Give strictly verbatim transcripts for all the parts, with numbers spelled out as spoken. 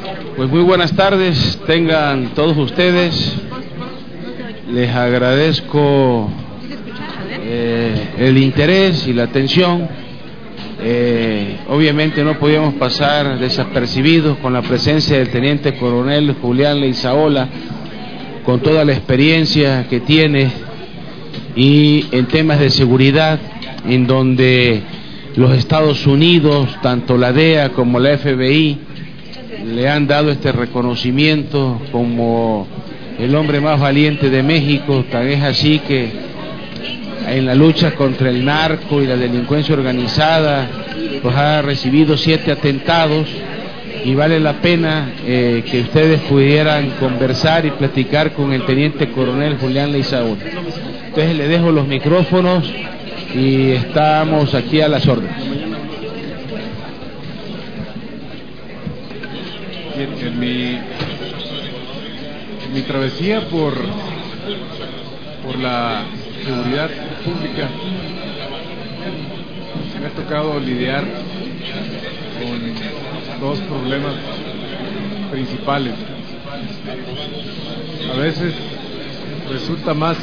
Pues muy buenas tardes, tengan todos ustedes. Les agradezco eh, el interés y la atención. Eh, obviamente no podíamos pasar desapercibidos con la presencia del teniente coronel Julián Leizaola, con toda la experiencia que tiene y en temas de seguridad, en donde los Estados Unidos, tanto la D E A como la F B I, le han dado este reconocimiento como el hombre más valiente de México. Tan es así que en la lucha contra el narco y la delincuencia organizada pues ha recibido siete atentados, y vale la pena eh, que ustedes pudieran conversar y platicar con el teniente coronel Julián Leizaola. Entonces le dejo los micrófonos y estamos aquí a las órdenes. Bien, en mi, en mi travesía por, por la seguridad pública me ha tocado lidiar con dos problemas principales. A veces resulta más,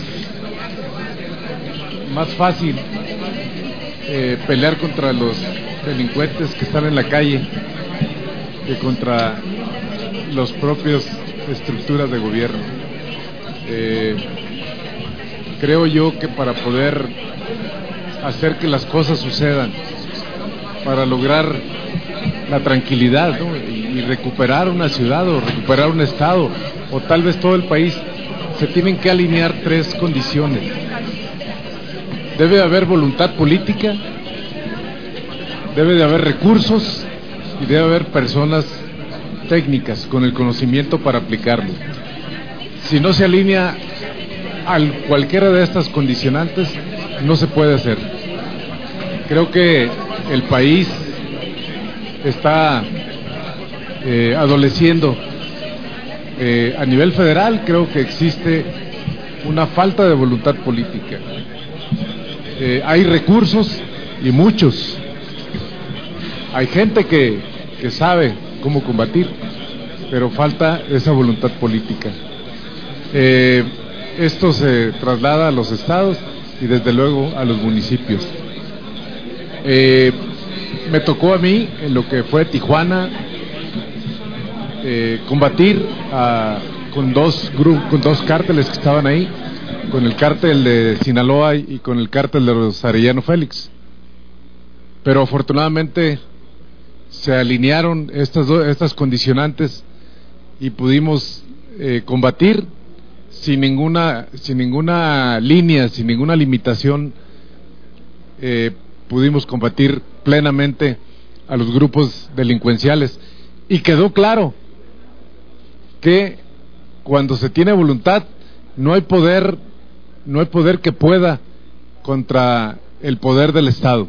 más fácil eh, pelear contra los delincuentes que están en la calle que contra los propios estructuras de gobierno. Eh, creo yo que para poder hacer que las cosas sucedan, para lograr la tranquilidad, ¿no? y, y recuperar una ciudad o recuperar un estado o tal vez todo el país, se tienen que alinear tres condiciones. Debe de haber voluntad política, debe de haber recursos y debe haber personas técnicas con el conocimiento para aplicarlo. Si no se alinea a cualquiera de estas condicionantes, no se puede hacer. Creo que el país está eh, adoleciendo. Eh, a nivel federal creo que existe una falta de voluntad política. Eh, hay recursos y muchos. Hay gente que, que sabe cómo combatir, pero falta esa voluntad política. Eh, esto se traslada a los estados y desde luego a los municipios. Eh, me tocó a mí, en lo que fue Tijuana, eh, combatir a, con dos grupos, con dos cárteles que estaban ahí, con el cártel de Sinaloa y con el cártel de los Arellano Félix. Pero afortunadamente se alinearon estas, do, estas condicionantes y pudimos eh, combatir sin ninguna, sin ninguna línea, sin ninguna limitación. Eh, pudimos combatir plenamente a los grupos delincuenciales, y quedó claro que cuando se tiene voluntad no hay poder, no hay poder que pueda contra el poder del Estado.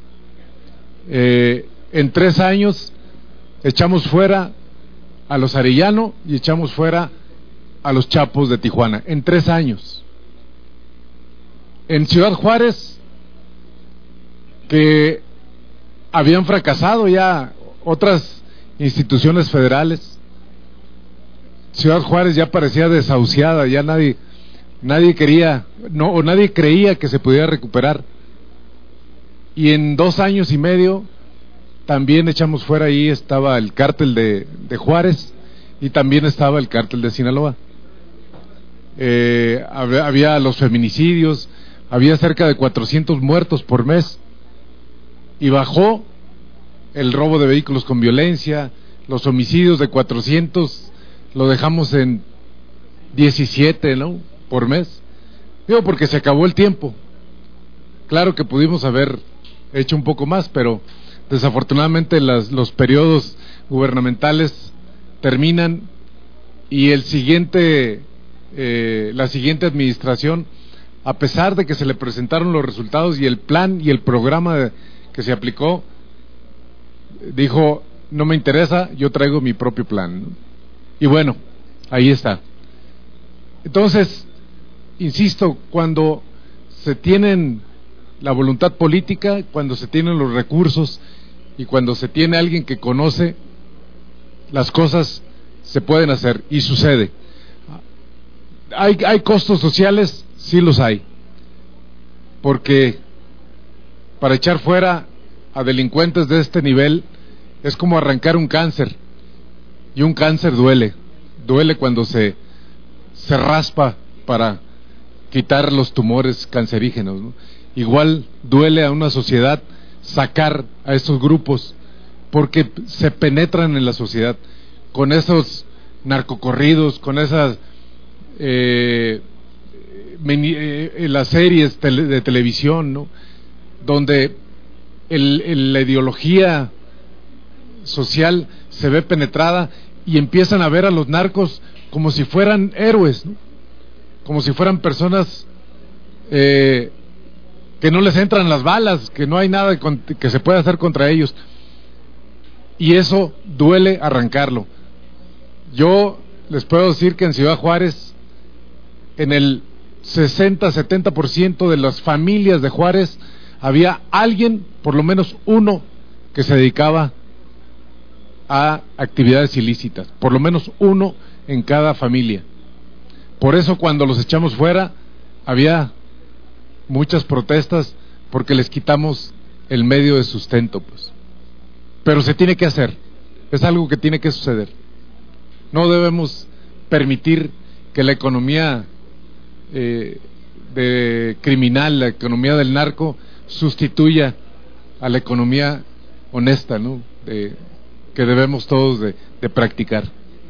Eh, en tres años echamos fuera a los Arellano y echamos fuera a los Chapos de Tijuana, en tres años. En Ciudad Juárez, que habían fracasado ya otras instituciones federales, Ciudad Juárez ya parecía desahuciada, ya nadie nadie quería, no, o nadie creía que se pudiera recuperar, y en dos años y medio también echamos fuera. Ahí estaba el cártel de, de Juárez y también estaba el cártel de Sinaloa. Eh, había, había los feminicidios, había cerca de cuatrocientos muertos por mes, y bajó el robo de vehículos con violencia, los homicidios de cuatrocientos lo dejamos en diecisiete, ¿no?, por mes. Digo, porque se acabó el tiempo. Claro que pudimos haber hecho un poco más, pero desafortunadamente las, los periodos gubernamentales terminan, y el siguiente, eh, la siguiente administración, a pesar de que se le presentaron los resultados y el plan y el programa de, que se aplicó, dijo: no me interesa, yo traigo mi propio plan, ¿no? Y bueno, ahí está. Entonces, insisto, cuando se tienen la voluntad política, cuando se tienen los recursos y cuando se tiene alguien que conoce, las cosas se pueden hacer y sucede. ¿Hay, hay costos sociales? Sí los hay, porque para echar fuera a delincuentes de este nivel es como arrancar un cáncer, y un cáncer duele, duele cuando se, se raspa para quitar los tumores cancerígenos, ¿no? Igual duele a una sociedad sacar a estos grupos, porque se penetran en la sociedad con esos narcocorridos, con esas eh, mini, eh, las series tele, de televisión, ¿no? Donde el, el, la ideología social se ve penetrada y empiezan a ver a los narcos como si fueran héroes, ¿no? Como si fueran personas eh, que no les entran las balas, que no hay nada que se pueda hacer contra ellos, y eso duele arrancarlo. Yo les puedo decir que en Ciudad Juárez, en el sesenta a setenta por ciento de las familias de Juárez había alguien, por lo menos uno, que se dedicaba a actividades ilícitas, por lo menos uno en cada familia. Por eso cuando los echamos fuera había muchas protestas, porque les quitamos el medio de sustento, pues. Pero se tiene que hacer, es algo que tiene que suceder. No debemos permitir que la economía eh, de criminal, la economía del narco, sustituya a la economía honesta, ¿no? De, que debemos todos de, de practicar.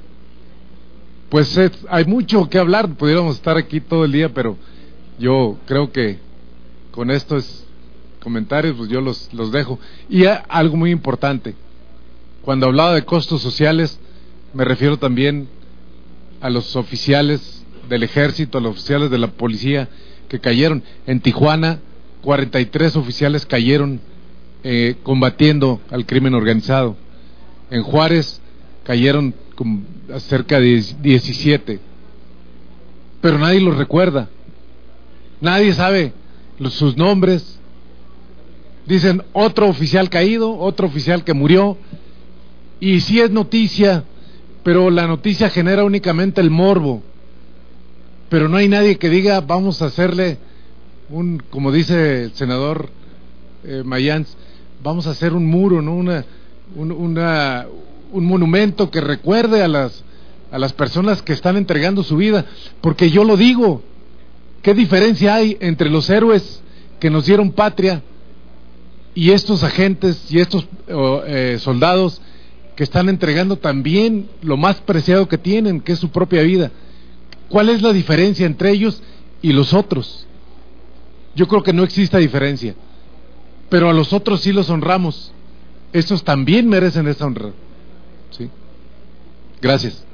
Pues es, hay mucho que hablar, pudiéramos estar aquí todo el día, pero yo creo que con estos comentarios pues yo los, los dejo. Y algo muy importante, cuando hablaba de costos sociales, me refiero también a los oficiales del ejército, a los oficiales de la policía que cayeron. En Tijuana, cuarenta y tres oficiales cayeron eh, combatiendo al crimen organizado. En Juárez cayeron con cerca de diecisiete, pero nadie los recuerda, nadie sabe los, sus nombres. Dicen otro oficial caído, otro oficial que murió, y sí es noticia, pero la noticia genera únicamente el morbo, pero no hay nadie que diga vamos a hacerle un, como dice el senador eh, Mayans, vamos a hacer un muro, ¿no? Una, un, una, un monumento que recuerde a las, a las personas que están entregando su vida, porque yo lo digo, ¿qué diferencia hay entre los héroes que nos dieron patria y estos agentes y estos eh, soldados que están entregando también lo más preciado que tienen, que es su propia vida? ¿Cuál es la diferencia entre ellos y los otros? Yo creo que no existe diferencia, pero a los otros sí los honramos. Estos también merecen esta honra. ¿Sí? Gracias.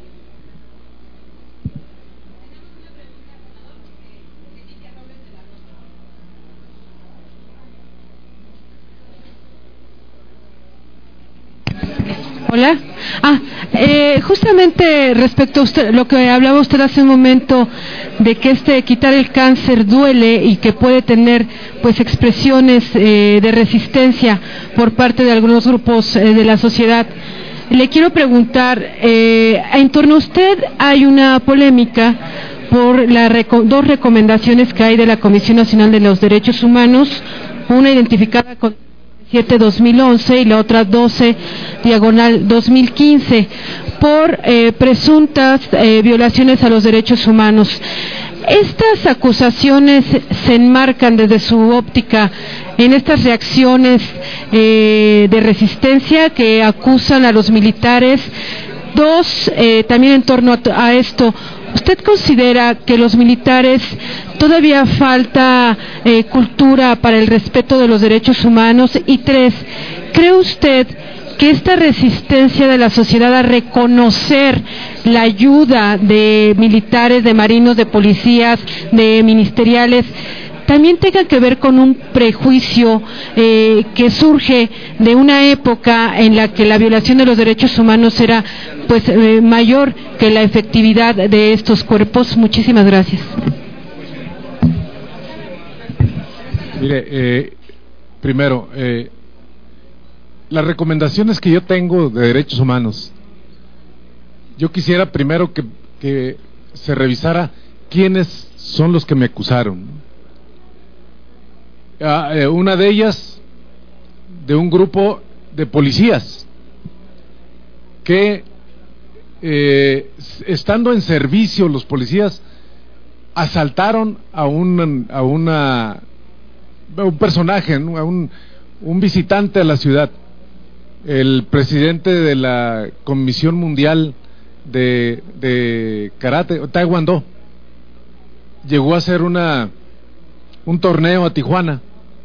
Hola. Ah, eh, justamente respecto a usted, lo que hablaba usted hace un momento, de que este quitar el cáncer duele y que puede tener pues expresiones eh, de resistencia por parte de algunos grupos eh, de la sociedad. Le quiero preguntar, eh, en torno a usted hay una polémica por las reco- dos recomendaciones que hay de la Comisión Nacional de los Derechos Humanos, una identificada con siete dos mil once y la otra doce diagonal dos mil quince, por eh, presuntas eh, violaciones a los derechos humanos. Estas acusaciones se enmarcan desde su óptica en estas reacciones eh, de resistencia que acusan a los militares. Dos, eh, también en torno a, a esto, ¿usted considera que los militares todavía falta eh, cultura para el respeto de los derechos humanos? Y tres, ¿cree usted que esta resistencia de la sociedad a reconocer la ayuda de militares, de marinos, de policías, de ministeriales, también tenga que ver con un prejuicio eh, que surge de una época en la que la violación de los derechos humanos era pues eh, mayor que la efectividad de estos cuerpos? Muchísimas gracias. Mire, eh, primero, eh, las recomendaciones que yo tengo de derechos humanos yo quisiera primero que, que se revisara quiénes son los que me acusaron. Ah, eh, una de ellas, de un grupo de policías que eh, estando en servicio los policías asaltaron a un a una a un personaje, ¿no? a un, un visitante a la ciudad, el presidente de la Comisión Mundial de, de Karate, Taekwondo. Llegó a hacer una un torneo a Tijuana,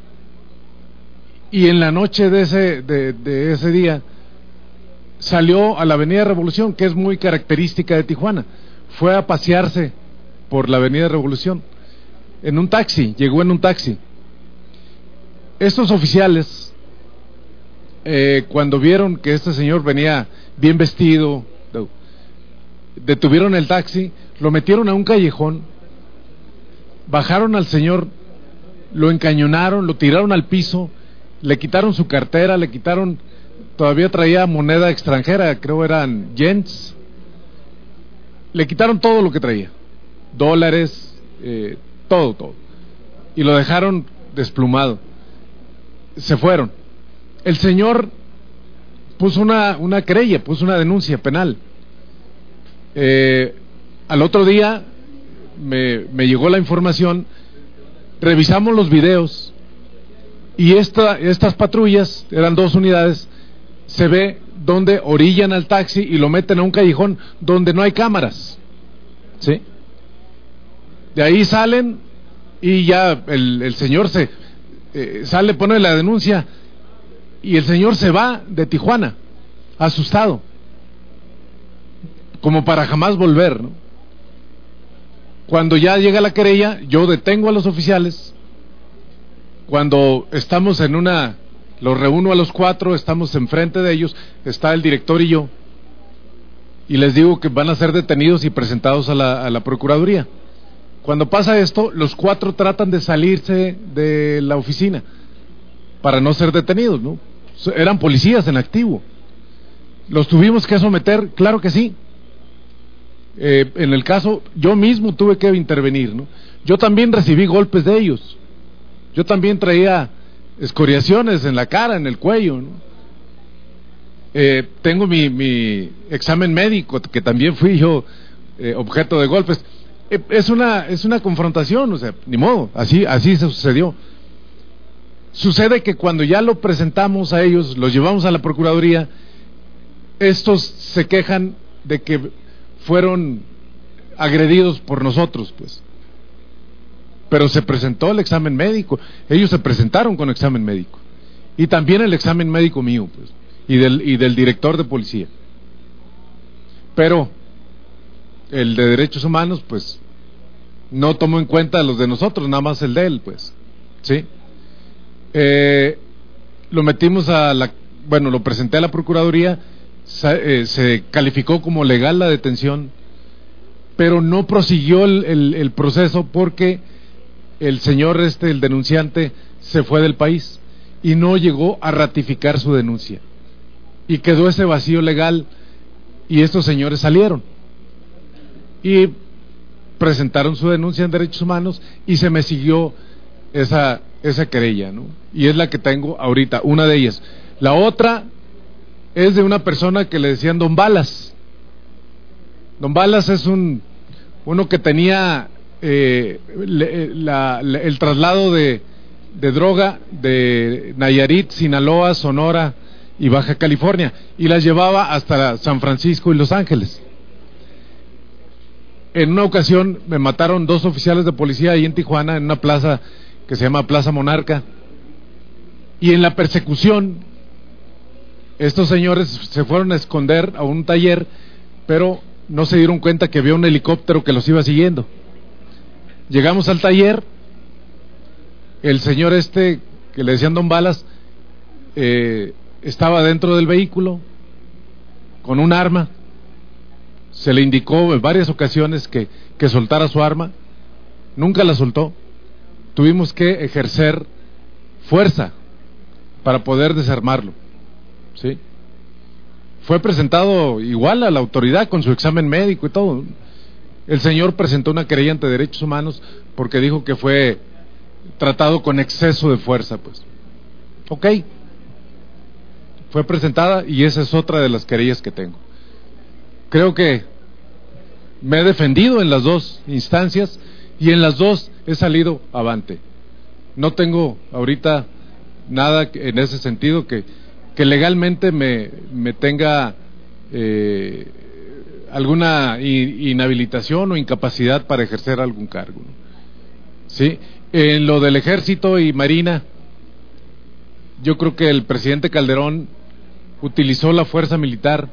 y en la noche de ese de, de ese día salió a la Avenida Revolución, que es muy característica de Tijuana. Fue a pasearse por la Avenida Revolución en un taxi, llegó en un taxi. Estos oficiales, eh, cuando vieron que este señor venía bien vestido, detuvieron el taxi, lo metieron a un callejón, bajaron al señor, lo encañonaron, lo tiraron al piso, le quitaron su cartera, le quitaron, todavía traía moneda extranjera, creo eran yens, le quitaron todo lo que traía, dólares, eh, todo, todo, y lo dejaron desplumado. Se fueron. El señor puso una, una querella, puso una denuncia penal. Eh, al otro día me, me llegó la información, revisamos los videos, y esta, estas patrullas, eran dos unidades, se ve donde orillan al taxi y lo meten a un callejón donde no hay cámaras, ¿sí? De ahí salen y ya el, el señor se eh, sale, pone la denuncia, y el señor se va de Tijuana asustado, como para jamás volver, ¿no? Cuando ya llega la querella, yo detengo a los oficiales. Cuando estamos en una, los reúno a los cuatro, estamos enfrente de ellos, está el director y yo, y les digo que van a ser detenidos y presentados a la, a la Procuraduría. Cuando pasa esto, los cuatro tratan de salirse de la oficina para no ser detenidos, ¿no? Eran policías en activo. ¿Los tuvimos que someter? Claro que sí. Eh, en el caso, yo mismo tuve que intervenir, ¿no? Yo también recibí golpes de ellos. Yo también traía escoriaciones en la cara, en el cuello, ¿no? Eh, tengo mi, mi examen médico, que también fui yo eh, objeto de golpes. Eh, es una es una confrontación, o sea, ni modo, así así se sucedió. Sucede que cuando ya lo presentamos a ellos, los llevamos a la Procuraduría, estos se quejan de que fueron agredidos por nosotros, pues. Pero se presentó el examen médico, ellos se presentaron con examen médico, y también el examen médico mío, pues, y del, y del director de policía. Pero el de derechos humanos, pues, no tomó en cuenta los de nosotros, nada más el de él, pues, ¿sí? Eh, lo metimos a la, bueno, lo presenté a la Procuraduría, se, eh, se calificó como legal la detención, pero no prosiguió el, el, el proceso porque el señor este, el denunciante, se fue del país y no llegó a ratificar su denuncia, y quedó ese vacío legal, y estos señores salieron y presentaron su denuncia en derechos humanos, y se me siguió esa esa querella, ¿no? Y es la que tengo ahorita, una de ellas. La otra es de una persona que le decían Don Balas. Don Balas es un uno que tenía eh, le, la, la, el traslado de, de droga de Nayarit, Sinaloa, Sonora y Baja California, y las llevaba hasta San Francisco y Los Ángeles. En una ocasión me mataron dos oficiales de policía ahí en Tijuana, en una plaza que se llama Plaza Monarca, y en la persecución estos señores se fueron a esconder a un taller, pero no se dieron cuenta que había un helicóptero que los iba siguiendo. Llegamos al taller, el señor este que le decían Don Balas eh, estaba dentro del vehículo con un arma. Se le indicó en varias ocasiones que, que soltara su arma, nunca la soltó. Tuvimos que ejercer fuerza para poder desarmarlo, ¿sí? fue presentado igual a la autoridad con su examen médico y todo. El señor presentó una querella ante Derechos Humanos porque dijo que fue tratado con exceso de fuerza, pues. Ok. Fue presentada y esa es otra de las querellas que tengo. Creo que me he defendido en las dos instancias y en las dos he salido avante. No tengo ahorita nada en ese sentido que, que legalmente me, me tenga eh, alguna inhabilitación o incapacidad para ejercer algún cargo, ¿no? ¿Sí? En lo del Ejército y Marina, yo creo que el presidente Calderón utilizó la fuerza militar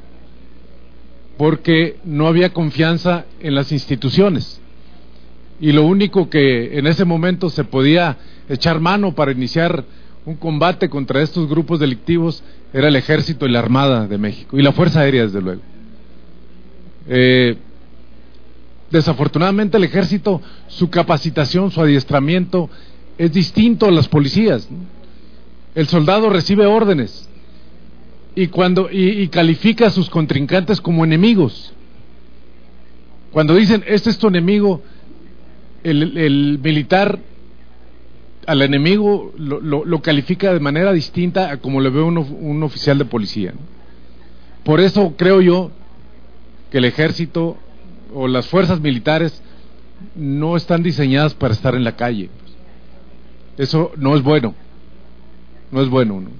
porque no había confianza en las instituciones y lo único que en ese momento se podía echar mano para iniciar un combate contra estos grupos delictivos era el Ejército y la Armada de México y la Fuerza Aérea, desde luego. Eh, desafortunadamente el Ejército, su capacitación, su adiestramiento es distinto a las policías, ¿no? El soldado recibe órdenes y cuando y, y califica a sus contrincantes como enemigos. Cuando dicen este es tu enemigo, el, el militar al enemigo lo, lo, lo califica de manera distinta a como le ve un, un oficial de policía, ¿no? Por eso creo yo que el Ejército o las fuerzas militares no están diseñadas para estar en la calle. Eso no es bueno, no es bueno, ¿no?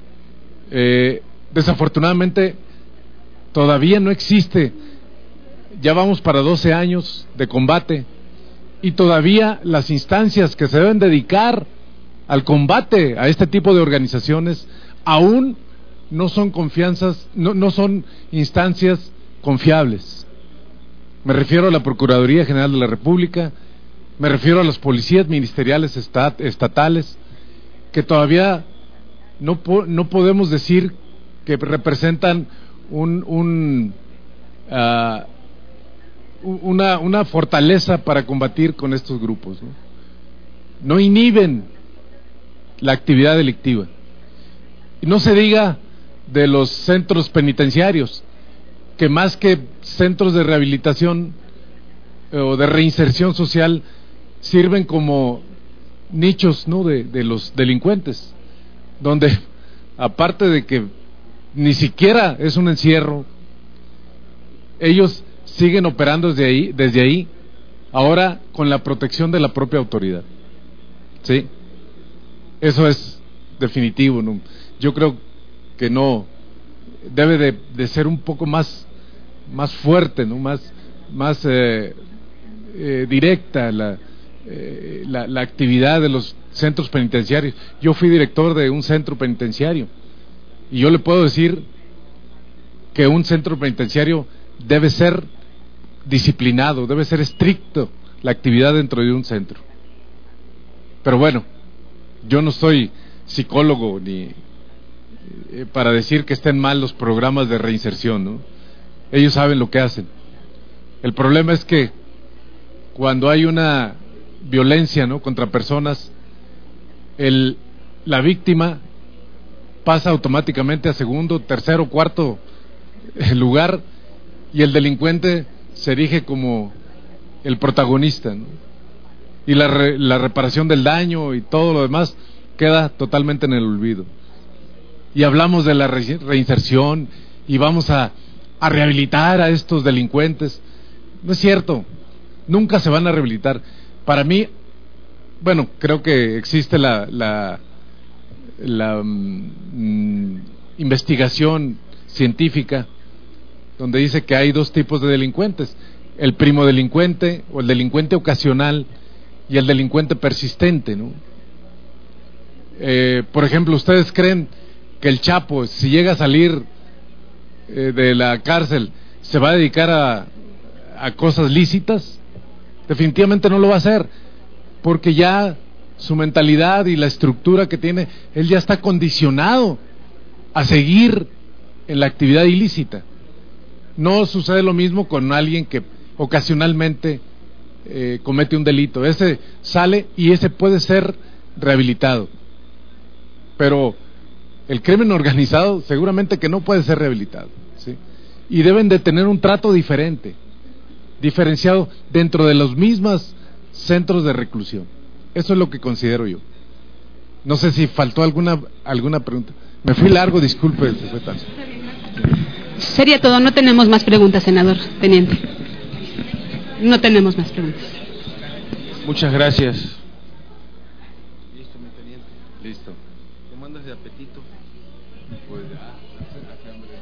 Eh, desafortunadamente todavía no existe, ya vamos para doce años de combate y todavía las instancias que se deben dedicar al combate a este tipo de organizaciones aún no son confianzas, no, no son instancias confiables. Me refiero a la Procuraduría General de la República, me refiero a las policías ministeriales estat, estatales, que todavía no, po, no podemos decir que representan un, un, uh, una, una fortaleza para combatir con estos grupos, ¿no? No inhiben la actividad delictiva. Y no se diga de los centros penitenciarios, que más que centros de rehabilitación eh, o de reinserción social, sirven como nichos, ¿no?, de, de los delincuentes, donde aparte de que ni siquiera es un encierro, ellos siguen operando desde ahí, desde ahí, ahora con la protección de la propia autoridad. ¿Sí? Eso es definitivo, ¿no? Yo creo que no debe de, de ser un poco más más fuerte, ¿no? Más más eh, eh, directa la, eh, la la actividad de los centros penitenciarios. Yo fui director de un centro penitenciario y yo le puedo decir que un centro penitenciario debe ser disciplinado, debe ser estricto la actividad dentro de un centro. Pero bueno, yo no soy psicólogo ni eh, para decir que estén mal los programas de reinserción, ¿no? Ellos saben lo que hacen. El problema es que cuando hay una violencia, ¿no?, contra personas, el, la víctima pasa automáticamente a segundo, tercero, cuarto lugar y el delincuente se erige como el protagonista, ¿no? Y la, re, la reparación del daño y todo lo demás queda totalmente en el olvido. Y hablamos de la re, reinserción y vamos a, a rehabilitar a estos delincuentes. No es cierto, nunca se van a rehabilitar. Para mí, bueno, creo que existe la, la, la mm, investigación científica donde dice que hay dos tipos de delincuentes: el primo delincuente o el delincuente ocasional y el delincuente persistente, ¿no? Eh, por ejemplo, ¿ustedes creen que el Chapo, si llega a salir eh, de la cárcel, se va a dedicar a, a cosas lícitas? Definitivamente no lo va a hacer, porque ya su mentalidad y la estructura que tiene, él ya está condicionado a seguir en la actividad ilícita. No sucede lo mismo con alguien que ocasionalmente eh, comete un delito. Ese sale y ese puede ser rehabilitado, pero el crimen organizado seguramente que no puede ser rehabilitado, ¿sí? y deben de tener un trato diferente, diferenciado dentro de los mismos centros de reclusión. Eso es lo que considero yo. No sé si faltó alguna alguna pregunta. Me fui largo, disculpe, secretario. Sería todo, no tenemos más preguntas, senador teniente. No tenemos más preguntas. Muchas gracias. Listo, mi teniente. Listo. ¿Cómo andas de apetito? Pues ya.